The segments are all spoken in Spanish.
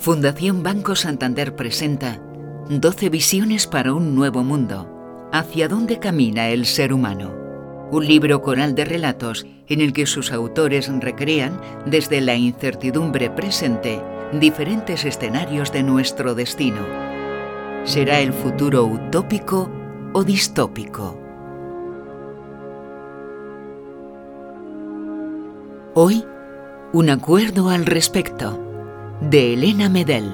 Fundación Banco Santander presenta 12 visiones para un nuevo mundo. ¿Hacia dónde camina el ser humano? Un libro coral de relatos en el que sus autores recrean, desde la incertidumbre presente, diferentes escenarios de nuestro destino. ¿Será el futuro utópico o distópico? Hoy, un acuerdo al respecto, de Elena Medel.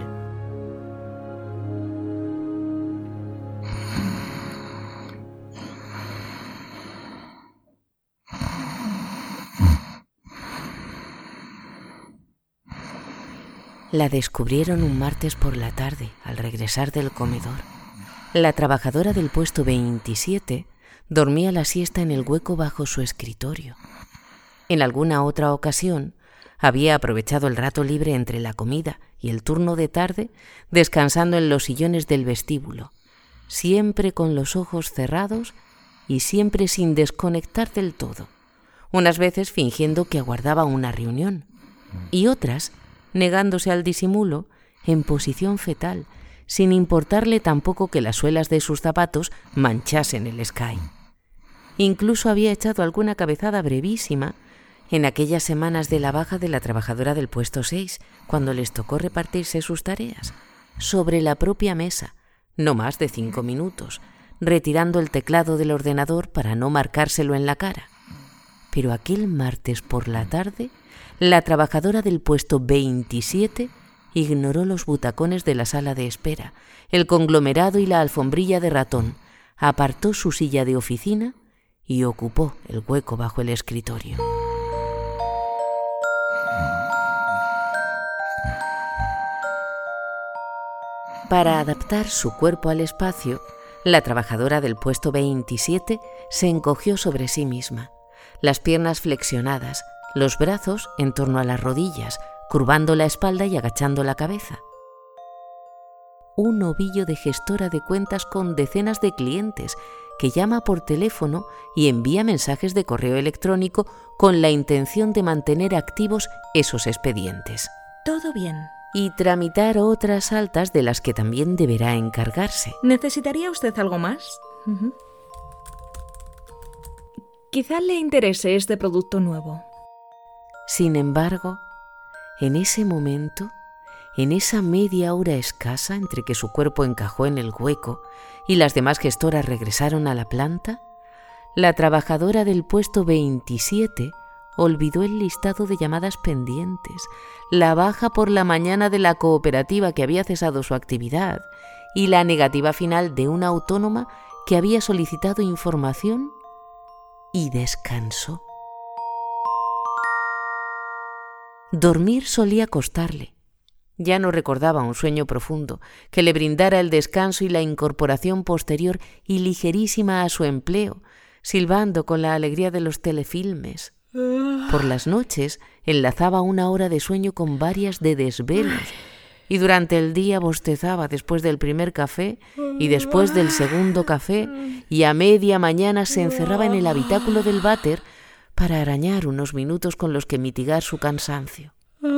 La descubrieron un martes por la tarde, al regresar del comedor. La trabajadora del puesto 27 dormía la siesta en el hueco bajo su escritorio. En alguna otra ocasión, había aprovechado el rato libre entre la comida y el turno de tarde, descansando en los sillones del vestíbulo, siempre con los ojos cerrados y siempre sin desconectar del todo, unas veces fingiendo que aguardaba una reunión, y otras negándose al disimulo en posición fetal, sin importarle tampoco que las suelas de sus zapatos manchasen el sky. Incluso había echado alguna cabezada brevísima en aquellas semanas de la baja de la trabajadora del puesto 6, cuando les tocó repartirse sus tareas, sobre la propia mesa, no más de 5 minutos, retirando el teclado del ordenador para no marcárselo en la cara. Pero aquel martes por la tarde, la trabajadora del puesto 27 ignoró los butacones de la sala de espera, el conglomerado y la alfombrilla de ratón, apartó su silla de oficina y ocupó el hueco bajo el escritorio. Para adaptar su cuerpo al espacio, la trabajadora del puesto 27 se encogió sobre sí misma, las piernas flexionadas, los brazos en torno a las rodillas, curvando la espalda y agachando la cabeza. Un ovillo de gestora de cuentas con decenas de clientes que llama por teléfono y envía mensajes de correo electrónico con la intención de mantener activos esos expedientes. Todo bien. Y tramitar otras altas de las que también deberá encargarse. ¿Necesitaría usted algo más? Quizá le interese este producto nuevo. Sin embargo, en ese momento, en esa media hora escasa entre que su cuerpo encajó en el hueco y las demás gestoras regresaron a la planta, la trabajadora del puesto 27 olvidó el listado de llamadas pendientes, la baja por la mañana de la cooperativa que había cesado su actividad y la negativa final de una autónoma que había solicitado información, y descansó. Dormir solía costarle. Ya no recordaba un sueño profundo que le brindara el descanso y la incorporación posterior y ligerísima a su empleo, silbando con la alegría de los telefilmes. Por las noches enlazaba una hora de sueño con varias de desvelos y durante el día bostezaba después del primer café y después del segundo café, y a media mañana se encerraba en el habitáculo del váter para arañar unos minutos con los que mitigar su cansancio.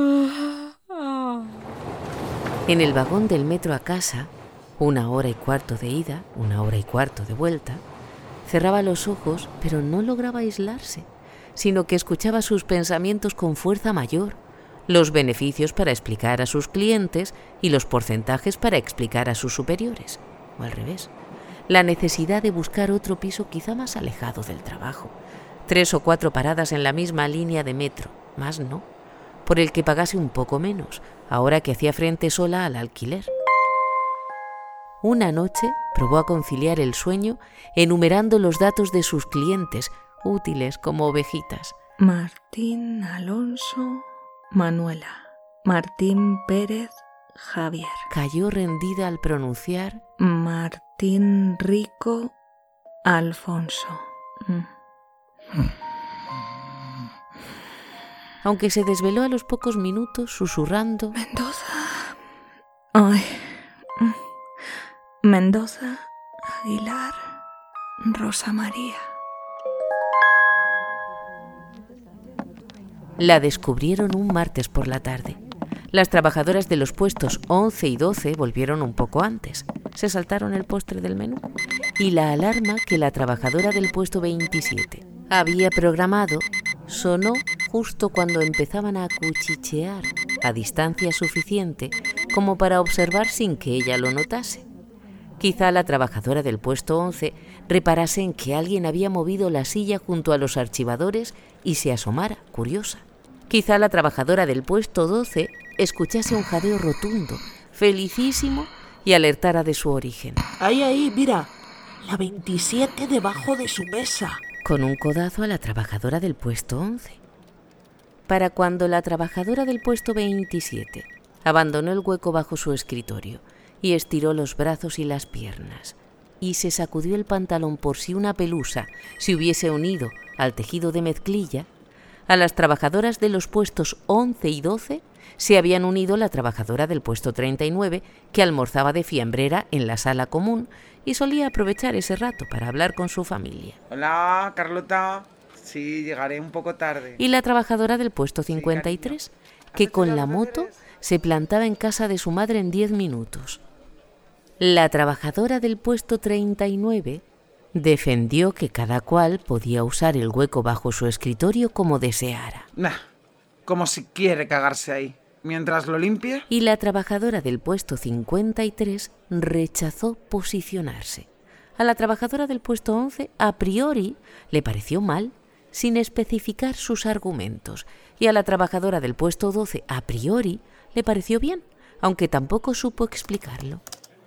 En el vagón del metro a casa, 1 hora y cuarto de ida, 1 hora y cuarto de vuelta, cerraba los ojos, pero no lograba aislarse, sino que escuchaba sus pensamientos con fuerza mayor, los beneficios para explicar a sus clientes y los porcentajes para explicar a sus superiores, o al revés, la necesidad de buscar otro piso quizá más alejado del trabajo, 3 o 4 paradas en la misma línea de metro, más no, por el que pagase un poco menos, ahora que hacía frente sola al alquiler. Una noche probó a conciliar el sueño enumerando los datos de sus clientes, útiles como ovejitas. Martín, Alonso, Manuela. Martín Pérez, Javier. Cayó rendida al pronunciar Martín Rico, Alfonso. Aunque se desveló a los pocos minutos susurrando Mendoza. Ay. Mendoza, Aguilar, Rosa María. La descubrieron un martes por la tarde. Las trabajadoras de los puestos 11 y 12 volvieron un poco antes. Se saltaron el postre del menú y la alarma que la trabajadora del puesto 27 había programado sonó justo cuando empezaban a cuchichear a distancia suficiente como para observar sin que ella lo notase. Quizá la trabajadora del puesto 11 reparase en que alguien había movido la silla junto a los archivadores y se asomara, curiosa. Quizá la trabajadora del puesto 12 escuchase un jadeo rotundo, felicísimo, y alertara de su origen. Ahí, mira, la 27 debajo de su mesa. Con un codazo a la trabajadora del puesto 11. Para cuando la trabajadora del puesto 27 abandonó el hueco bajo su escritorio y estiró los brazos y las piernas y se sacudió el pantalón por si una pelusa se hubiese unido al tejido de mezclilla, a las trabajadoras de los puestos 11 y 12 se habían unido la trabajadora del puesto 39, que almorzaba de fiambrera en la sala común y solía aprovechar ese rato para hablar con su familia. Hola, Carlota. Sí, llegaré un poco tarde. Y la trabajadora del puesto 53, que con la moto se plantaba en casa de su madre en 10 minutos. La trabajadora del puesto 39 defendió que cada cual podía usar el hueco bajo su escritorio como deseara. Como si quiere cagarse ahí. Mientras lo limpie. Y la trabajadora del puesto 53 rechazó posicionarse. A la trabajadora del puesto 11 a priori le pareció mal, sin especificar sus argumentos. Y a la trabajadora del puesto 12 a priori le pareció bien, aunque tampoco supo explicarlo.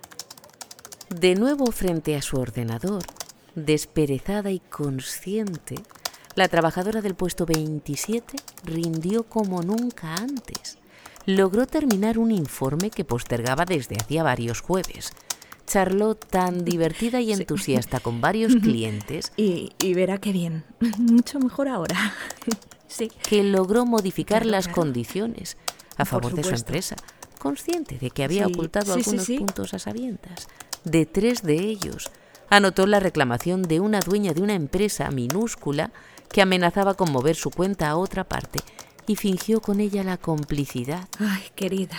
De nuevo frente a su ordenador, desperezada y consciente, la trabajadora del puesto 27 rindió como nunca antes. Logró terminar un informe que postergaba desde hacía varios jueves. Charló tan divertida y entusiasta con varios clientes y verá qué bien. Mucho mejor ahora. Sí. Que logró modificar las Claro. condiciones a favor de su empresa, consciente de que había ocultado algunos puntos a sabiendas. De 3 de ellos, anotó la reclamación de una dueña de una empresa minúscula que amenazaba con mover su cuenta a otra parte y fingió con ella la complicidad. Ay, querida.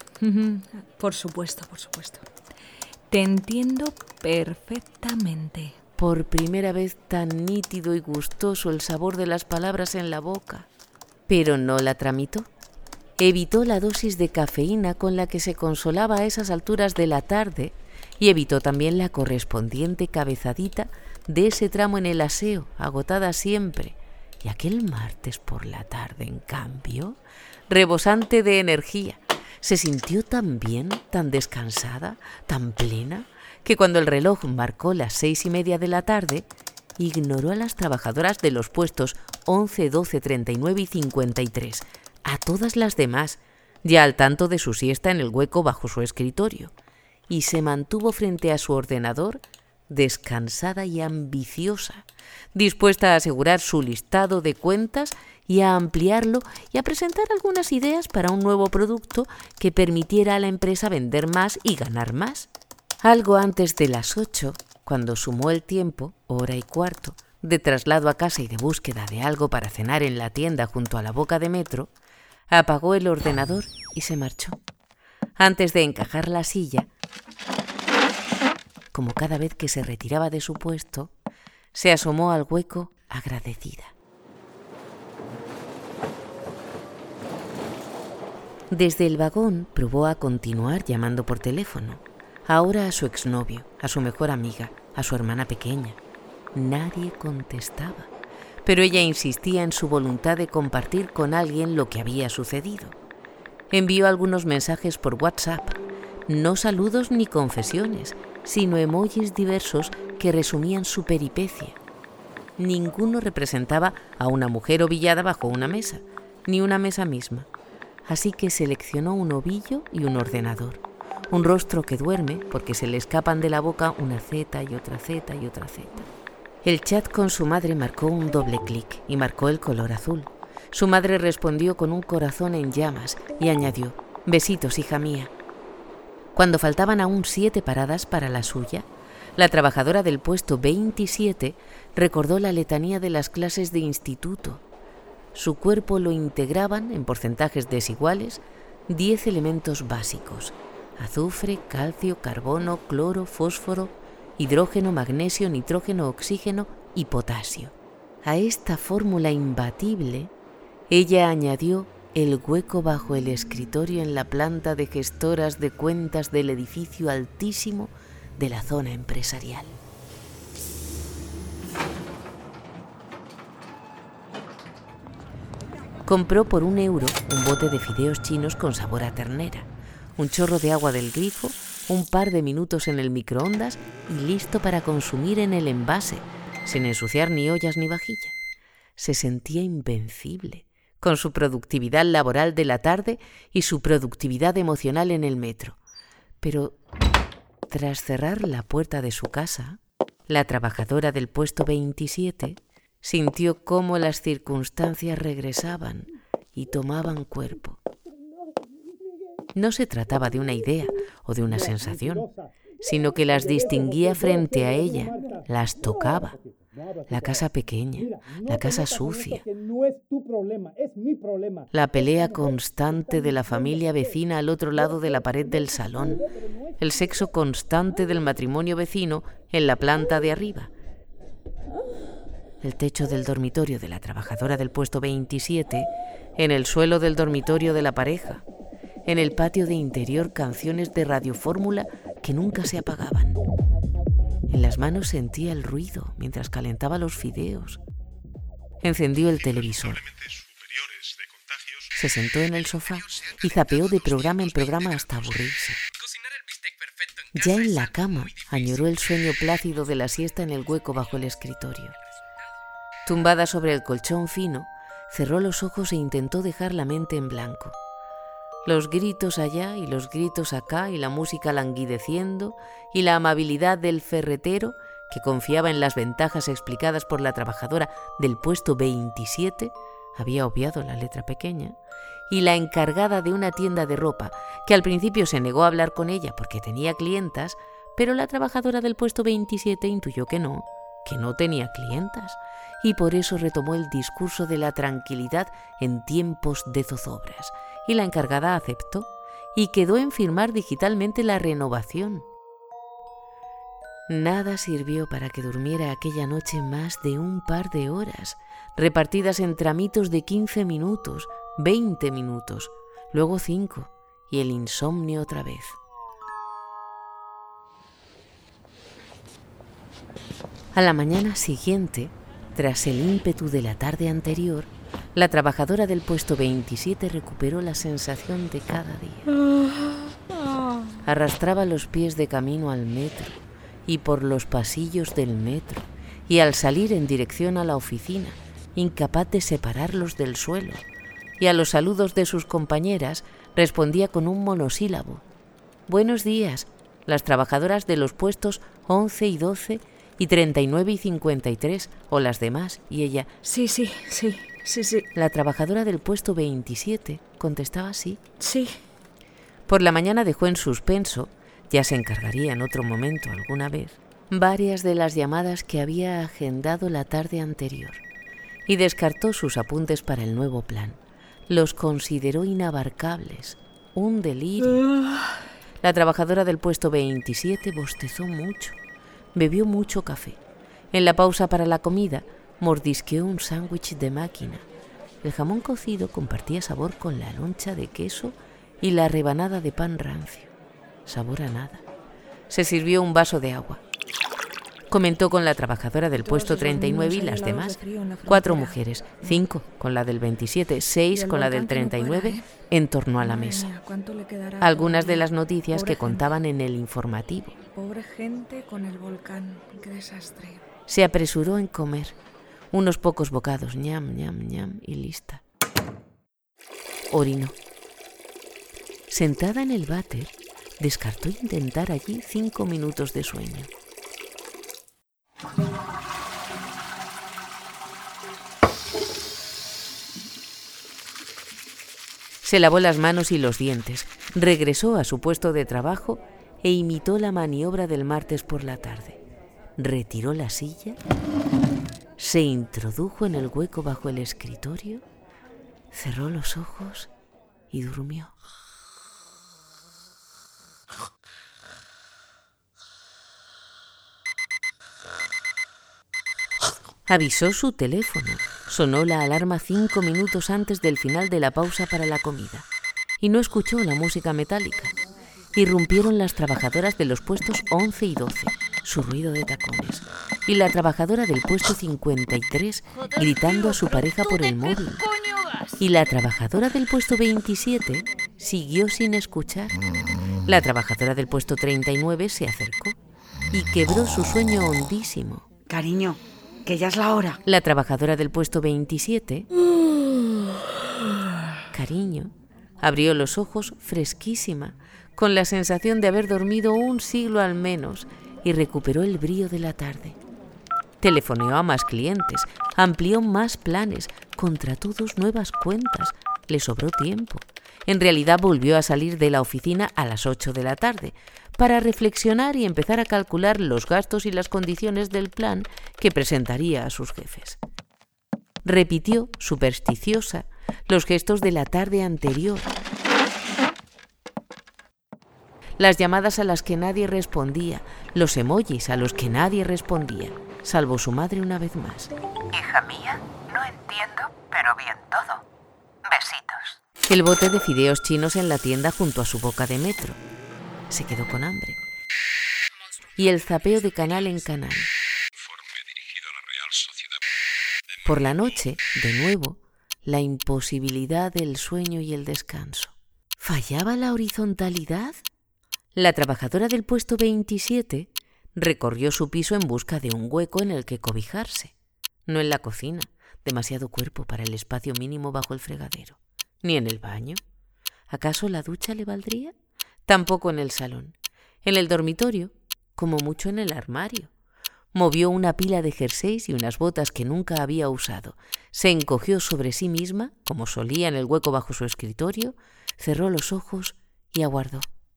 Por supuesto, por supuesto. Te entiendo perfectamente. Por primera vez tan nítido y gustoso el sabor de las palabras en la boca. Pero no la tramitó. Evitó la dosis de cafeína con la que se consolaba a esas alturas de la tarde y evitó también la correspondiente cabezadita de ese tramo en el aseo, agotada siempre. Y aquel martes por la tarde, en cambio, rebosante de energía, se sintió tan bien, tan descansada, tan plena, que cuando el reloj marcó las 6:30 de la tarde, ignoró a las trabajadoras de los puestos 11, 12, 39 y 53, a todas las demás, ya al tanto de su siesta en el hueco bajo su escritorio, y se mantuvo frente a su ordenador, descansada y ambiciosa, dispuesta a asegurar su listado de cuentas y a ampliarlo y a presentar algunas ideas para un nuevo producto que permitiera a la empresa vender más y ganar más. Algo antes de las 8, cuando sumó el tiempo, 1:15, de traslado a casa y de búsqueda de algo para cenar en la tienda junto a la boca de metro, apagó el ordenador y se marchó. Antes de encajar la silla, como cada vez que se retiraba de su puesto, se asomó al hueco agradecida. Desde el vagón probó a continuar llamando por teléfono, ahora a su exnovio, a su mejor amiga, a su hermana pequeña. Nadie contestaba, pero ella insistía en su voluntad de compartir con alguien lo que había sucedido. Envió algunos mensajes por WhatsApp, no saludos ni confesiones, sino emojis diversos que resumían su peripecia. Ninguno representaba a una mujer ovillada bajo una mesa, ni una mesa misma. Así que seleccionó un ovillo y un ordenador. Un rostro que duerme porque se le escapan de la boca una Z y otra Z y otra Z. El chat con su madre marcó un doble clic y marcó el color azul. Su madre respondió con un corazón en llamas y añadió: «Besitos, hija mía». Cuando faltaban aún 7 paradas para la suya, la trabajadora del puesto 27 recordó la letanía de las clases de instituto. Su cuerpo lo integraban, en porcentajes desiguales, 10 elementos básicos: azufre, calcio, carbono, cloro, fósforo, hidrógeno, magnesio, nitrógeno, oxígeno y potasio. A esta fórmula imbatible, ella añadió el hueco bajo el escritorio en la planta de gestoras de cuentas del edificio altísimo de la zona empresarial. Compró por €1 un bote de fideos chinos con sabor a ternera, un chorro de agua del grifo, un par de minutos en el microondas y listo para consumir en el envase, sin ensuciar ni ollas ni vajilla. Se sentía invencible, con su productividad laboral de la tarde y su productividad emocional en el metro. Pero, tras cerrar la puerta de su casa, la trabajadora del puesto 27 sintió cómo las circunstancias regresaban y tomaban cuerpo. No se trataba de una idea o de una sensación, sino que las distinguía frente a ella, las tocaba. La casa pequeña, la casa sucia, la pelea constante de la familia vecina al otro lado de la pared del salón, el sexo constante del matrimonio vecino en la planta de arriba, el techo del dormitorio de la trabajadora del puesto 27, en el suelo del dormitorio de la pareja, en el patio de interior canciones de radiofórmula que nunca se apagaban. En las manos sentía el ruido mientras calentaba los fideos. Encendió el televisor. Se sentó en el sofá y zapeó de programa en programa hasta aburrirse. Ya en la cama, añoró el sueño plácido de la siesta en el hueco bajo el escritorio. Tumbada sobre el colchón fino, cerró los ojos e intentó dejar la mente en blanco. Los gritos allá y los gritos acá y la música languideciendo y la amabilidad del ferretero, que confiaba en las ventajas explicadas por la trabajadora del puesto 27, había obviado la letra pequeña, y la encargada de una tienda de ropa, que al principio se negó a hablar con ella porque tenía clientas, pero la trabajadora del puesto 27 intuyó que no tenía clientas, y por eso retomó el discurso de la tranquilidad en tiempos de zozobras, y la encargada aceptó y quedó en firmar digitalmente la renovación. Nada sirvió para que durmiera aquella noche más de un par de horas, repartidas en tramitos de 15 minutos, 20 minutos, luego 5, y el insomnio otra vez. A la mañana siguiente, tras el ímpetu de la tarde anterior, la trabajadora del puesto 27 recuperó la sensación de cada día. Arrastraba los pies de camino al metro y por los pasillos del metro, y al salir en dirección a la oficina, incapaz de separarlos del suelo, y a los saludos de sus compañeras respondía con un monosílabo: «Buenos días», las trabajadoras de los puestos 11 y 12 y 39 y 53, o las demás, y ella: Sí. La trabajadora del puesto 27 contestaba sí. Sí. Por la mañana dejó en suspenso, ya se encargaría en otro momento alguna vez, varias de las llamadas que había agendado la tarde anterior, y descartó sus apuntes para el nuevo plan. Los consideró inabarcables, un delirio. La trabajadora del puesto 27 bostezó mucho, bebió mucho café. En la pausa para la comida, mordisqueó un sándwich de máquina. El jamón cocido compartía sabor con la loncha de queso y la rebanada de pan rancio. Sabor a nada. Se sirvió un vaso de agua. Comentó con la trabajadora del puesto 39 y las demás, 4 mujeres, 5 con la del 27, 6 con la del 39, en torno a la mesa. Algunas de las noticias que contaban en el informativo. Pobre gente con el volcán, qué desastre. Se apresuró en comer. Unos pocos bocados, ñam, ñam, ñam, y lista. Orinó. Sentada en el váter, descartó intentar allí 5 minutos de sueño. Se lavó las manos y los dientes, regresó a su puesto de trabajo e imitó la maniobra del martes por la tarde. Retiró la silla, se introdujo en el hueco bajo el escritorio, cerró los ojos y durmió. Avisó su teléfono. Sonó la alarma 5 minutos antes del final de la pausa para la comida. Y no escuchó la música metálica. Irrumpieron las trabajadoras de los puestos 11 y 12, su ruido de tacones. Y la trabajadora del puesto 53, gritando a su pareja por el móvil. Y la trabajadora del puesto 27 siguió sin escuchar. La trabajadora del puesto 39 se acercó y quebró su sueño hondísimo. Cariño, que ya es la hora. La trabajadora del puesto 27, cariño, abrió los ojos fresquísima, con la sensación de haber dormido un siglo al menos, y recuperó el brío de la tarde. Telefoneó a más clientes, amplió más planes, contrató 2 nuevas cuentas. Le sobró tiempo. En realidad volvió a salir de la oficina a las 8 de la tarde para reflexionar y empezar a calcular los gastos y las condiciones del plan que presentaría a sus jefes. Repitió, supersticiosa, los gestos de la tarde anterior. Las llamadas a las que nadie respondía, los emojis a los que nadie respondía, salvo su madre una vez más. Hija mía, no entiendo, pero bien todo. Besitos. El bote de fideos chinos en la tienda junto a su boca de metro. Se quedó con hambre. Y el zapeo de canal en canal. Por la noche, de nuevo, la imposibilidad del sueño y el descanso. ¿Fallaba la horizontalidad? La trabajadora del puesto 27 recorrió su piso en busca de un hueco en el que cobijarse. No en la cocina, demasiado cuerpo para el espacio mínimo bajo el fregadero. Ni en el baño. ¿Acaso la ducha le valdría? Tampoco en el salón. En el dormitorio, como mucho en el armario. Movió una pila de jerseys y unas botas que nunca había usado. Se encogió sobre sí misma, como solía en el hueco bajo su escritorio, cerró los ojos y aguardó.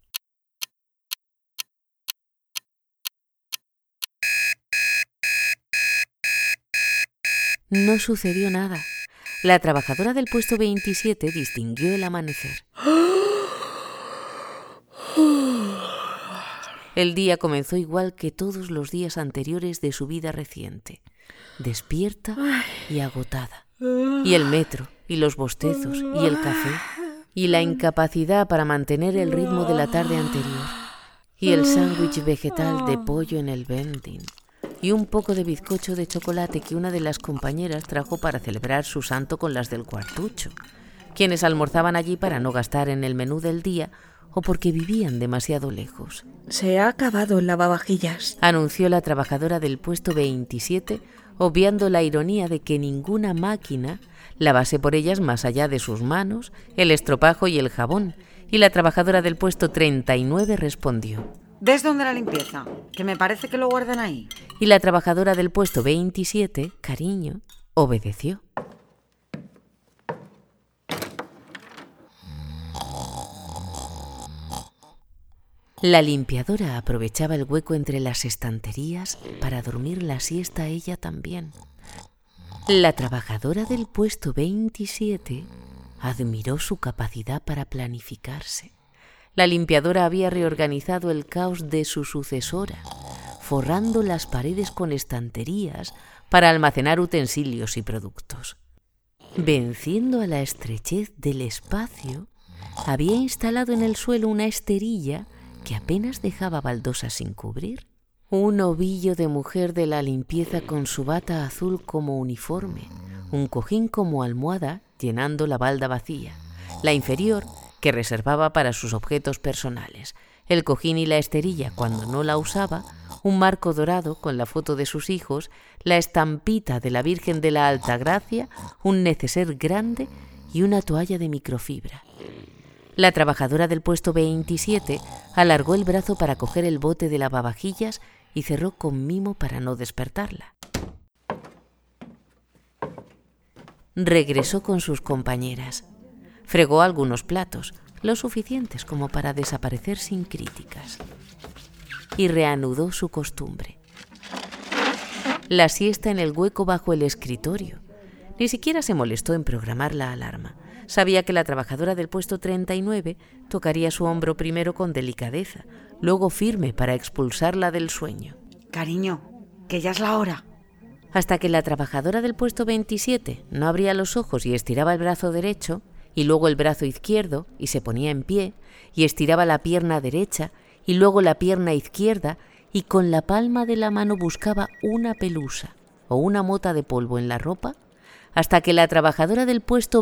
No sucedió nada. La trabajadora del puesto 27 distinguió el amanecer. El día comenzó igual que todos los días anteriores de su vida reciente, despierta y agotada. Y el metro, y los bostezos, y el café, y la incapacidad para mantener el ritmo de la tarde anterior, y el sándwich vegetal de pollo en el vending, y un poco de bizcocho de chocolate que una de las compañeras trajo para celebrar su santo con las del cuartucho, quienes almorzaban allí para no gastar en el menú del día o porque vivían demasiado lejos. Se ha acabado el lavavajillas, anunció la trabajadora del puesto 27, obviando la ironía de que ninguna máquina lavase por ellas más allá de sus manos, el estropajo y el jabón, y la trabajadora del puesto 39 respondió: ¿Ves dónde la limpieza? Que me parece que lo guardan ahí. Y la trabajadora del puesto 27, cariño, obedeció. La limpiadora aprovechaba el hueco entre las estanterías para dormir la siesta ella también. La trabajadora del puesto 27 admiró su capacidad para planificarse. La limpiadora había reorganizado el caos de su sucesora, forrando las paredes con estanterías para almacenar utensilios y productos. Venciendo a la estrechez del espacio, había instalado en el suelo una esterilla que apenas dejaba baldosas sin cubrir. Un ovillo de mujer de la limpieza con su bata azul como uniforme, un cojín como almohada llenando la balda vacía, la inferior que reservaba para sus objetos personales, el cojín y la esterilla cuando no la usaba, un marco dorado con la foto de sus hijos, la estampita de la Virgen de la Altagracia, un neceser grande y una toalla de microfibra. La trabajadora del puesto 27 alargó el brazo para coger el bote de lavavajillas y cerró con mimo para no despertarla. Regresó con sus compañeras. Fregó algunos platos, lo suficientes como para desaparecer sin críticas. Y reanudó su costumbre. La siesta en el hueco bajo el escritorio. Ni siquiera se molestó en programar la alarma. Sabía que la trabajadora del puesto 39 tocaría su hombro primero con delicadeza, luego firme para expulsarla del sueño. Cariño, que ya es la hora. hasta que la trabajadora del puesto 27 no abría los ojos y estiraba el brazo derecho, y luego el brazo izquierdo, y se ponía en pie, y estiraba la pierna derecha, y luego la pierna izquierda, y con la palma de la mano buscaba una pelusa o una mota de polvo en la ropa, hasta que la trabajadora del puesto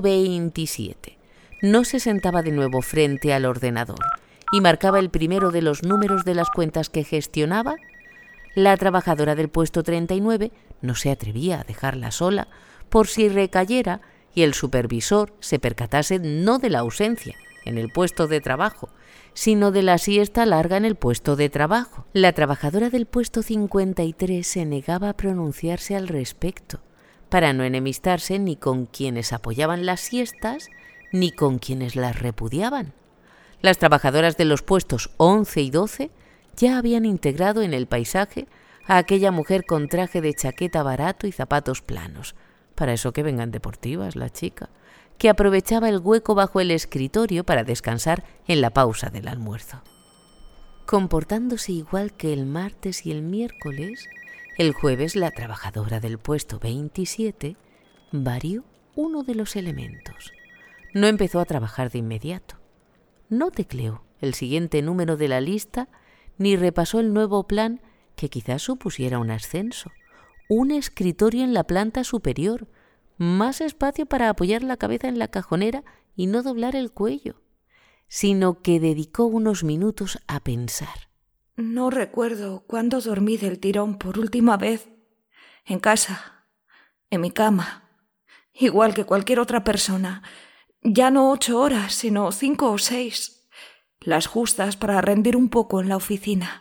27 no se sentaba de nuevo frente al ordenador y marcaba el primero de los números de las cuentas que gestionaba, la trabajadora del puesto 39 no se atrevía a dejarla sola por si recayera y el supervisor se percatase no de la ausencia en el puesto de trabajo, sino de la siesta larga en el puesto de trabajo. La trabajadora del puesto 53 se negaba a pronunciarse al respecto, para no enemistarse ni con quienes apoyaban las siestas, ni con quienes las repudiaban. Las trabajadoras de los puestos 11 y 12 ya habían integrado en el paisaje a aquella mujer con traje de chaqueta barato y zapatos planos, para eso que vengan deportivas la chica, que aprovechaba el hueco bajo el escritorio para descansar en la pausa del almuerzo. Comportándose igual que el martes y el miércoles, el jueves la trabajadora del puesto 27 varió uno de los elementos. No empezó a trabajar de inmediato. No tecleó el siguiente número de la lista ni repasó el nuevo plan que quizás supusiera un ascenso, un escritorio en la planta superior, más espacio para apoyar la cabeza en la cajonera y no doblar el cuello, sino que dedicó unos minutos a pensar. No recuerdo cuándo dormí del tirón por última vez. En casa, en mi cama, igual que cualquier otra persona. Ya no 8 horas, sino 5 o 6. Las justas para rendir un poco en la oficina.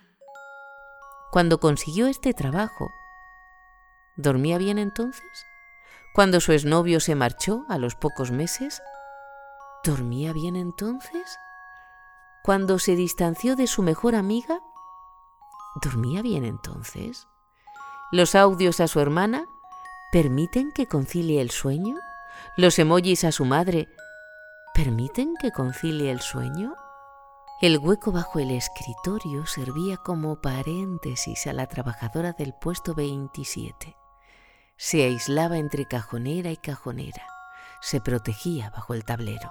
Cuando consiguió este trabajo, ¿dormía bien entonces? Cuando su exnovio se marchó a los pocos meses, ¿dormía bien entonces? Cuando se distanció de su mejor amiga, ¿dormía bien entonces? ¿Los audios a su hermana permiten que concilie el sueño? ¿Los emojis a su madre permiten que concilie el sueño? El hueco bajo el escritorio servía como paréntesis a la trabajadora del puesto 27. Se aislaba entre cajonera y cajonera. Se protegía bajo el tablero.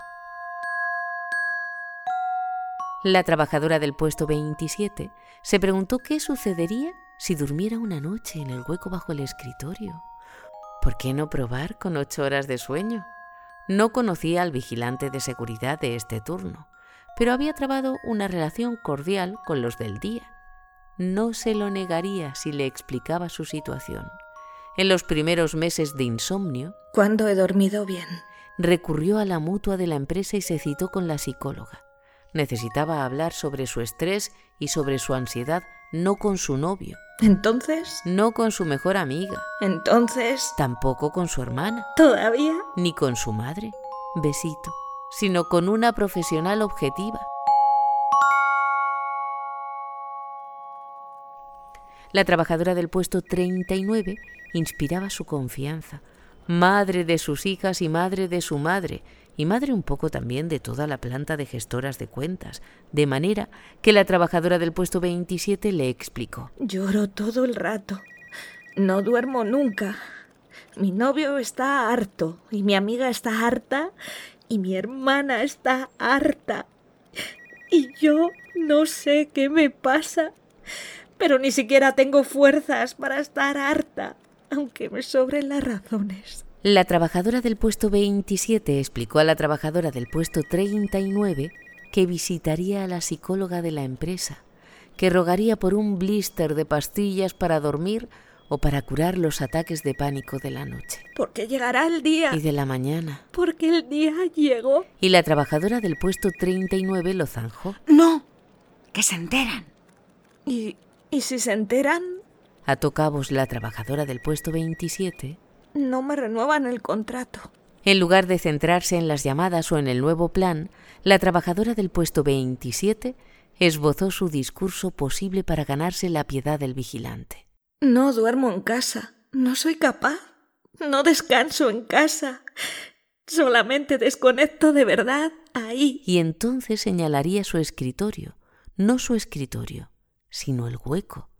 La trabajadora del puesto 27 se preguntó qué sucedería si durmiera una noche en el hueco bajo el escritorio. ¿Por qué no probar con 8 horas de sueño? No conocía al vigilante de seguridad de este turno, pero había trabado una relación cordial con los del día. No se lo negaría si le explicaba su situación. En los primeros meses de insomnio, ¿cuándo he dormido bien? Recurrió a la mutua de la empresa y se citó con la psicóloga. Necesitaba hablar sobre su estrés y sobre su ansiedad, no con su novio. ¿Entonces? No con su mejor amiga. ¿Entonces? Tampoco con su hermana. ¿Todavía? Ni con su madre. Besito. Sino con una profesional objetiva. La trabajadora del puesto 39 inspiraba su confianza, madre de sus hijas y madre de su madre, y madre un poco también de toda la planta de gestoras de cuentas, de manera que la trabajadora del puesto 27 le explicó. Lloro todo el rato. No duermo nunca. Mi novio está harto, y mi amiga está harta, y mi hermana está harta. Y yo no sé qué me pasa, pero ni siquiera tengo fuerzas para estar harta, aunque me sobren las razones. La trabajadora del puesto 27 explicó a la trabajadora del puesto 39 que visitaría a la psicóloga de la empresa, que rogaría por un blister de pastillas para dormir o para curar los ataques de pánico de la noche. Porque llegará el día. Y de la mañana. Porque el día llegó. Y la trabajadora del puesto 39 lo zanjó. No, que se enteran. ¿Y si se enteran? Ató cabos la trabajadora del puesto 27. No me renuevan el contrato. En lugar de centrarse en las llamadas o en el nuevo plan, la trabajadora del puesto 27 esbozó su discurso posible para ganarse la piedad del vigilante. No duermo en casa. No soy capaz. No descanso en casa. Solamente desconecto de verdad ahí. Y entonces señalaría su escritorio. No su escritorio, sino el hueco,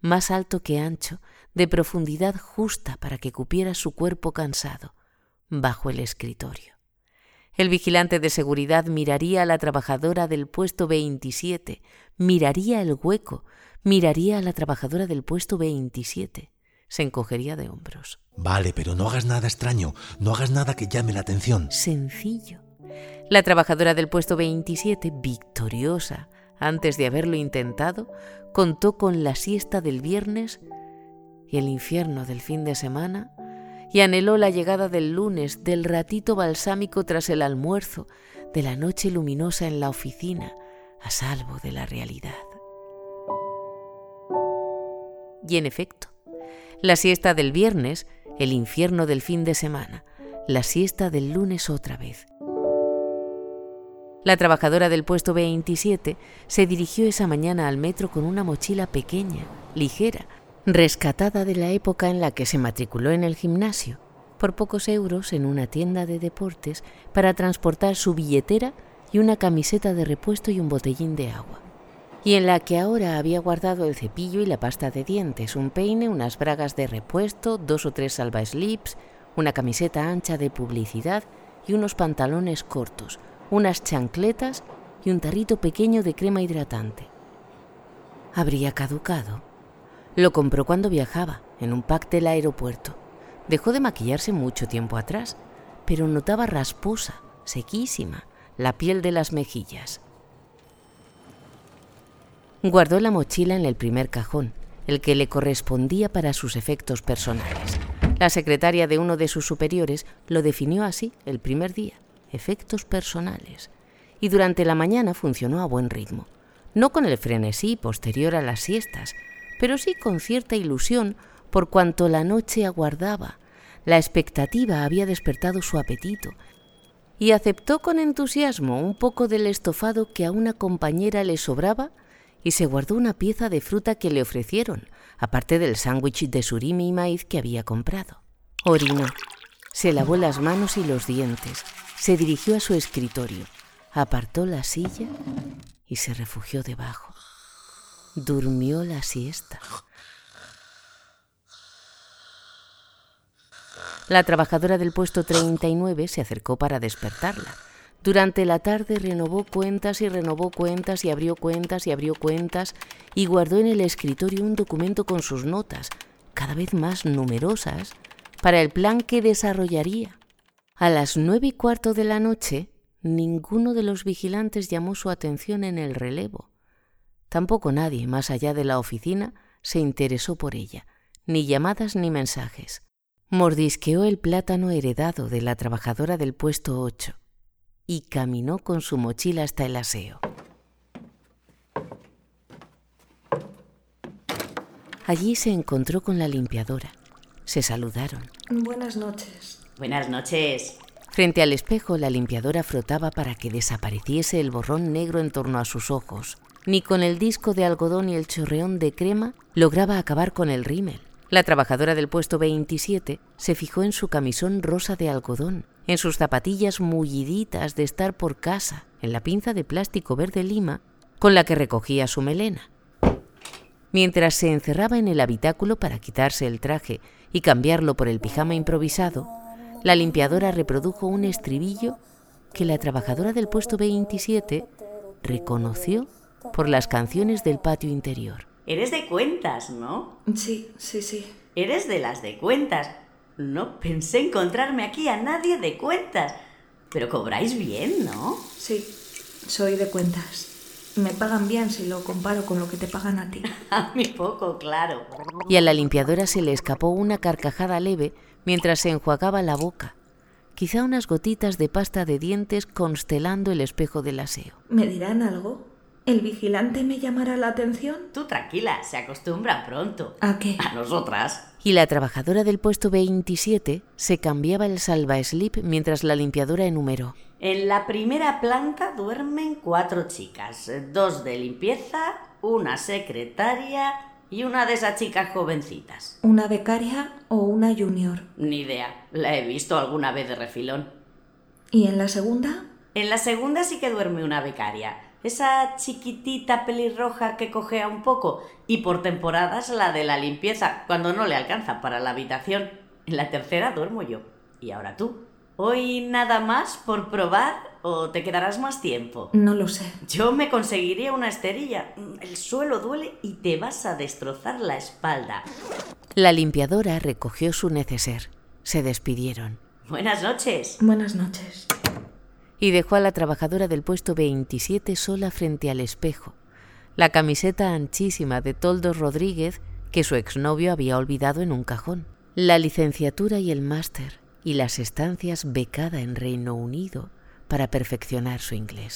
más alto que ancho, de profundidad justa para que cupiera su cuerpo cansado, bajo el escritorio. El vigilante de seguridad miraría a la trabajadora del puesto 27, miraría el hueco, miraría a la trabajadora del puesto 27. Se encogería de hombros. Vale, pero no hagas nada extraño, no hagas nada que llame la atención. Sencillo. La trabajadora del puesto 27, victoriosa, antes de haberlo intentado, contó con la siesta del viernes y el infierno del fin de semana, y anheló la llegada del lunes, del ratito balsámico tras el almuerzo, de la noche luminosa en la oficina, a salvo de la realidad. Y en efecto, la siesta del viernes, el infierno del fin de semana, la siesta del lunes otra vez. La trabajadora del puesto 27 se dirigió esa mañana al metro con una mochila pequeña, ligera, rescatada de la época en la que se matriculó en el gimnasio, por pocos euros en una tienda de deportes, para transportar su billetera y una camiseta de repuesto y un botellín de agua, y en la que ahora había guardado el cepillo y la pasta de dientes, un peine, unas bragas de repuesto, 2 o 3 salva-slips, una camiseta ancha de publicidad y unos pantalones cortos, unas chancletas y un tarrito pequeño de crema hidratante. Habría caducado. Lo compró cuando viajaba, en un pack del aeropuerto. Dejó de maquillarse mucho tiempo atrás, pero notaba rasposa, sequísima, la piel de las mejillas. Guardó la mochila en el primer cajón, el que le correspondía para sus efectos personales. La secretaria de uno de sus superiores lo definió así el primer día, efectos personales, y durante la mañana funcionó a buen ritmo, no con el frenesí posterior a las siestas, pero sí con cierta ilusión por cuanto la noche aguardaba. La expectativa había despertado su apetito, y aceptó con entusiasmo un poco del estofado que a una compañera le sobraba y se guardó una pieza de fruta que le ofrecieron, aparte del sándwich de surimi y maíz que había comprado. Orinó, se lavó las manos y los dientes, se dirigió a su escritorio, apartó la silla y se refugió debajo. Durmió la siesta. La trabajadora del puesto 39 se acercó para despertarla. Durante la tarde renovó cuentas y renovó cuentas y abrió cuentas y abrió cuentas y guardó en el escritorio un documento con sus notas, cada vez más numerosas, para el plan que desarrollaría. A las 9:15 de la noche, ninguno de los vigilantes llamó su atención en el relevo. Tampoco nadie, más allá de la oficina, se interesó por ella, ni llamadas ni mensajes. Mordisqueó el plátano heredado de la trabajadora del puesto 8 y caminó con su mochila hasta el aseo. Allí se encontró con la limpiadora. Se saludaron. Buenas noches. Buenas noches. Frente al espejo, la limpiadora frotaba para que desapareciese el borrón negro en torno a sus ojos. Ni con el disco de algodón y el chorreón de crema lograba acabar con el rímel. La trabajadora del puesto 27 se fijó en su camisón rosa de algodón, en sus zapatillas mulliditas de estar por casa, en la pinza de plástico verde lima con la que recogía su melena. Mientras se encerraba en el habitáculo para quitarse el traje y cambiarlo por el pijama improvisado, la limpiadora reprodujo un estribillo que la trabajadora del puesto 27 reconoció por las canciones del patio interior. Eres de cuentas, ¿no? Sí. Eres de las de cuentas. No pensé encontrarme aquí a nadie de cuentas. Pero cobráis bien, ¿no? Sí, soy de cuentas. Me pagan bien si lo comparo con lo que te pagan a ti. A mí poco, claro. Y a la limpiadora se le escapó una carcajada leve mientras se enjuagaba la boca. Quizá unas gotitas de pasta de dientes constelando el espejo del aseo. ¿Me dirán algo? ¿El vigilante me llamará la atención? Tú tranquila, se acostumbra pronto. ¿A qué? A nosotras. Y la trabajadora del puesto 27 se cambiaba el salva-slip mientras la limpiadora enumeró. En la primera planta duermen 4 chicas, 2 de limpieza, una secretaria y una de esas chicas jovencitas. ¿Una becaria o una junior? Ni idea, la he visto alguna vez de refilón. ¿Y en la segunda? En la segunda sí que duerme una becaria. Esa chiquitita pelirroja que cojea un poco y por temporadas la de la limpieza, cuando no le alcanza para la habitación. En la tercera duermo yo. Y ahora tú. ¿Hoy nada más por probar o te quedarás más tiempo? No lo sé. Yo me conseguiría una esterilla. El suelo duele y te vas a destrozar la espalda. La limpiadora recogió su neceser. Se despidieron. Buenas noches. Buenas noches. Y dejó a la trabajadora del puesto 27 sola frente al espejo. La camiseta anchísima de Toldos Rodríguez que su exnovio había olvidado en un cajón. La licenciatura y el máster y las estancias becada en Reino Unido para perfeccionar su inglés.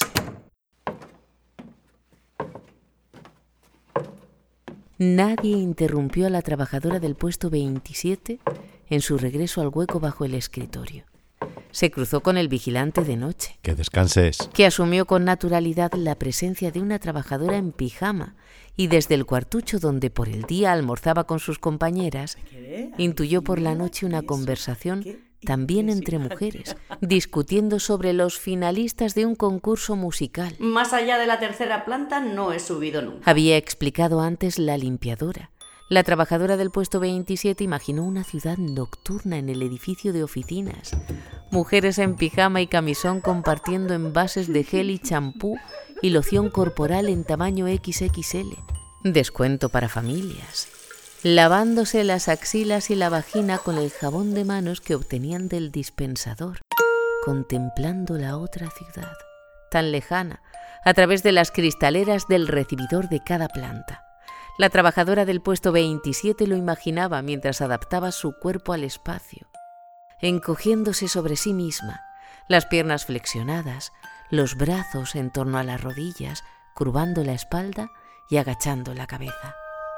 Nadie interrumpió a la trabajadora del puesto 27 en su regreso al hueco bajo el escritorio. Se cruzó con el vigilante de noche, Que descanses. que asumió con naturalidad la presencia de una trabajadora en pijama y desde el cuartucho donde por el día almorzaba con sus compañeras, intuyó por la noche una conversación también entre mujeres, discutiendo sobre los finalistas de un concurso musical. Más allá de la tercera planta no he subido nunca. Había explicado antes la limpiadora. La trabajadora del puesto 27 imaginó una ciudad nocturna en el edificio de oficinas. Mujeres en pijama y camisón compartiendo envases de gel y champú y loción corporal en tamaño XXL. Descuento para familias. Lavándose las axilas y la vagina con el jabón de manos que obtenían del dispensador. Contemplando la otra ciudad, tan lejana, a través de las cristaleras del recibidor de cada planta. La trabajadora del puesto 27 lo imaginaba mientras adaptaba su cuerpo al espacio, encogiéndose sobre sí misma, las piernas flexionadas, los brazos en torno a las rodillas, curvando la espalda y agachando la cabeza.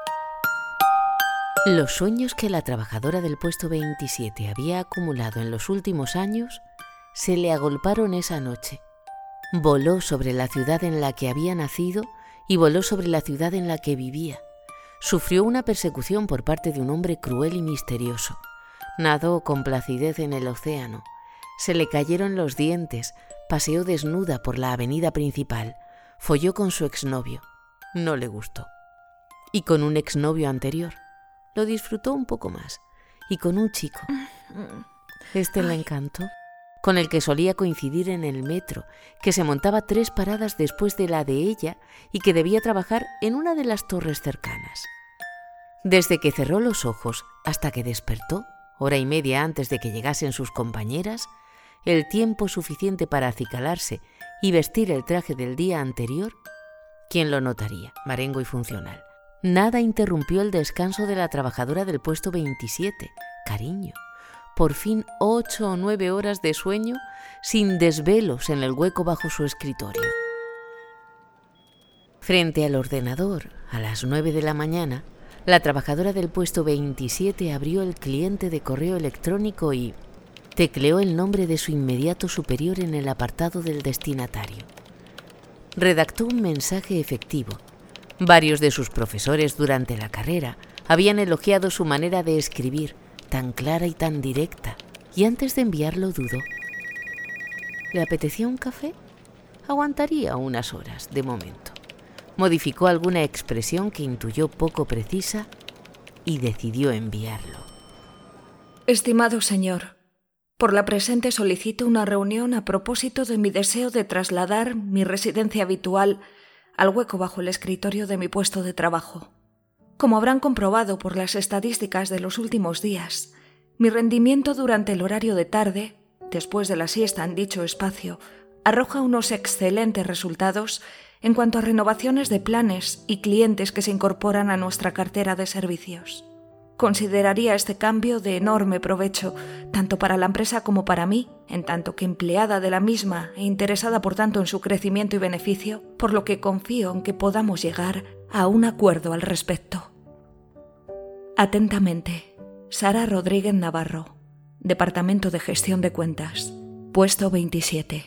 Los sueños que la trabajadora del puesto 27 había acumulado en los últimos años se le agolparon esa noche. Voló sobre la ciudad en la que había nacido y voló sobre la ciudad en la que vivía. Sufrió una persecución por parte de un hombre cruel y misterioso. Nadó con placidez en el océano. Se le cayeron los dientes. Paseó desnuda por la avenida principal. Folló con su exnovio. No le gustó. Y con un exnovio anterior. Lo disfrutó un poco más. Y con un chico. Le encantó. Con el que solía coincidir en el metro, que se montaba 3 paradas después de la de ella y que debía trabajar en una de las torres cercanas. Desde que cerró los ojos hasta que despertó, hora y media antes de que llegasen sus compañeras, el tiempo suficiente para acicalarse y vestir el traje del día anterior, ¿quién lo notaría? Marengo y funcional. Nada interrumpió el descanso de la trabajadora del puesto 27, cariño. Por fin 8 o 9 horas de sueño sin desvelos en el hueco bajo su escritorio. Frente al ordenador, a las 9 de la mañana, la trabajadora del puesto 27 abrió el cliente de correo electrónico y tecleó el nombre de su inmediato superior en el apartado del destinatario. Redactó un mensaje efectivo. Varios de sus profesores durante la carrera habían elogiado su manera de escribir, tan clara y tan directa, y antes de enviarlo dudó. ¿Le apetecía un café? Aguantaría unas horas, de momento. Modificó alguna expresión que intuyó poco precisa y decidió enviarlo. Estimado señor, por la presente solicito una reunión a propósito de mi deseo de trasladar mi residencia habitual al hueco bajo el escritorio de mi puesto de trabajo. Como habrán comprobado por las estadísticas de los últimos días, mi rendimiento durante el horario de tarde, después de la siesta en dicho espacio, arroja unos excelentes resultados en cuanto a renovaciones de planes y clientes que se incorporan a nuestra cartera de servicios. Consideraría este cambio de enorme provecho, tanto para la empresa como para mí, en tanto que empleada de la misma e interesada por tanto en su crecimiento y beneficio, por lo que confío en que podamos llegar a un acuerdo al respecto. Atentamente, Sara Rodríguez Navarro, Departamento de Gestión de Cuentas, puesto 27.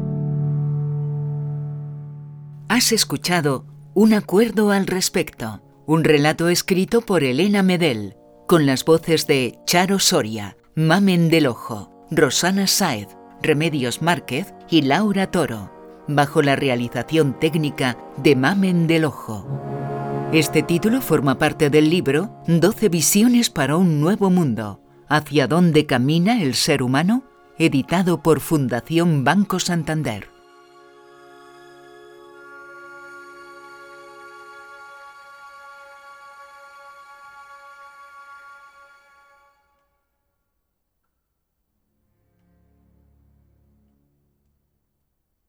Has escuchado Un acuerdo al respecto, un relato escrito por Elena Medel, con las voces de Charo Soria, Mamen del Ojo, Rosana Sáez, Remedios Márquez y Laura Toro. bajo la realización técnica de Mamen del Ojo. Este título forma parte del libro 12 visiones para un nuevo mundo, ¿hacia dónde camina el ser humano?, editado por Fundación Banco Santander.